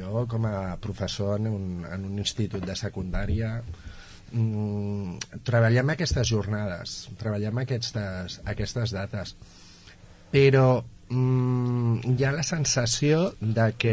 jo com a professor en un institut de secundària treballem aquestes jornades, treballem aquestes dates, però hi ha la sensació de que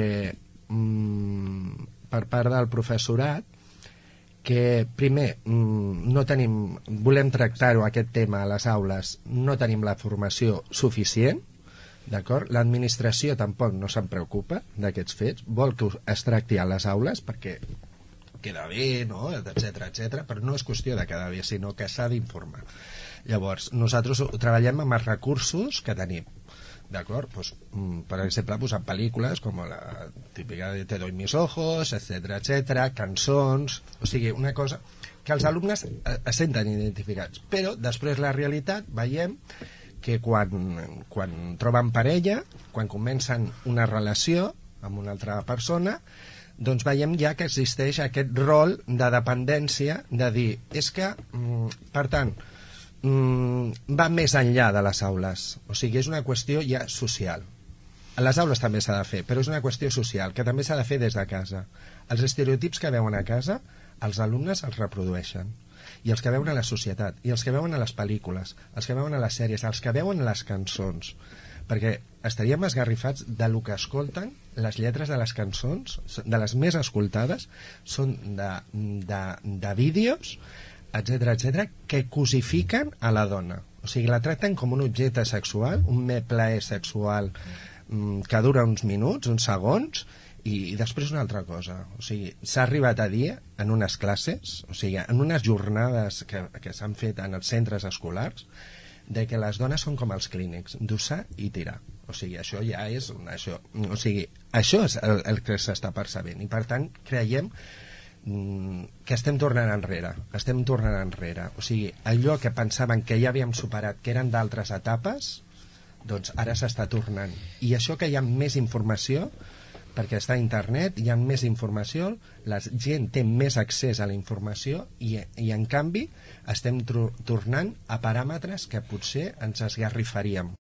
per part del professorat que primer no tenim, volem tractar-ho aquest tema a les aules, no tenim la formació suficient, d'acord? L'administració tampoc no se'n preocupa d'aquests fets, vol que es tracti a les aules perquè queda bé, no? etc, però no és qüestió de quedar bé, sinó que s'ha d'informar. Llavors, nosaltres treballem amb els recursos que tenim, d'acord? Pues, per exemple, en pel·lícules com la típica de Te doy mis ojos, etc, cançons, o sigui, una cosa que els alumnes es senten identificats, però després la realitat veiem que quan troben parella, quan comencen una relació amb una altra persona, doncs veiem ja que existeix aquest rol de dependència, de dir, és que, per tant, va més enllà de les aules, o sigui, és una qüestió ja social. A les aules també s'ha de fer, però és una qüestió social, que també s'ha de fer des de casa. Els estereotips que veuen a casa, els alumnes els reprodueixen, i els que veuen a la societat, i els que veuen a les pel·lícules, els que veuen a les sèries, els que veuen a les cançons, perquè estaríem esgarrifats de lo que escolten. Les lletres de les cançons, de les més escoltades, són de vídeos, etc, que cosifiquen a la dona, o sigui, la tracten com un objecte sexual, un mer plaer sexual que dura uns minuts, uns segons, i després una altra cosa, o sigui, s'ha arribat a dir en unes classes, o sigui, en unes jornades que s'han fet en els centres escolars, de que les dones són com els clínics, d'usar i tirar. O sigui, això ja és això és el que s'està percebent, i per tant creiem que estem tornant enrere. O sigui, allò que pensaven que ja havíem superat, que eren d'altres etapes, doncs ara s'està tornant. I això que hi ha més informació, perquè està a internet, hi ha més informació, la gent té més accés a la informació i en canvi estem tornant a paràmetres que potser ens esgarrifaríem.